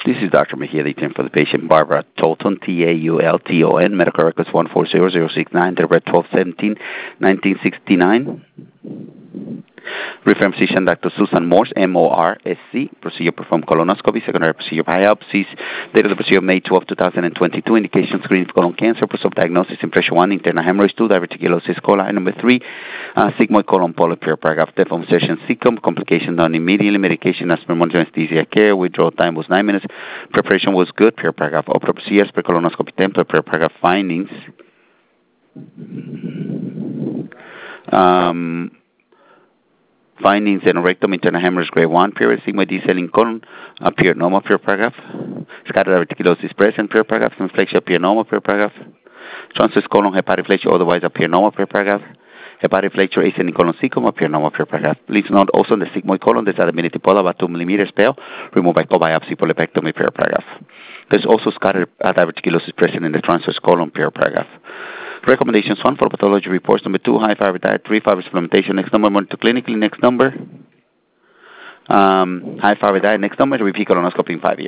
This is Dr. Mejia, the for the patient, Barbara Taulton, Taulton, medical records 140069, date of birth 12/17/1969. Referring physician, Dr. Susan Morse, MORSC, procedure performed colonoscopy, secondary procedure biopsies, date of the procedure May 12, 2022, indication screening for colon cancer, pursuit of diagnosis, impression 1, internal hemorrhage 2, diverticulosis coli, number 3, sigmoid colon polyp, paragraph, death session secum, complication done immediately, medication, aspirin, monitoring, anesthesia care, withdrawal time was 9 minutes, preparation was good, paragraph, autopsy, per colonoscopy template, paragraph, findings. Findings in rectum, internal hemorrhage grade 1, period, sigmoid descending colon, appeared normal, paragraph. Scattered diverticulosis present, paragraph. Inflection appear normal, paragraph. Transverse colon hepatoflexure otherwise appear normal, paragraph. Hepatoflexure ascending colon cecum appear normal, paragraph. Please note also in the sigmoid colon there's admitted pola about 2 millimeters pale, removed by co-biopsy polypectomy, paragraph. There's also scattered diverticulosis present in the transverse colon, paragraph. Recommendations: 1, for pathology reports. Number 2, high fiber diet. 3, fiber supplementation. Next number, monitor clinically. Next number, high fiber diet. Next number, repeat colonoscopy in 5 years.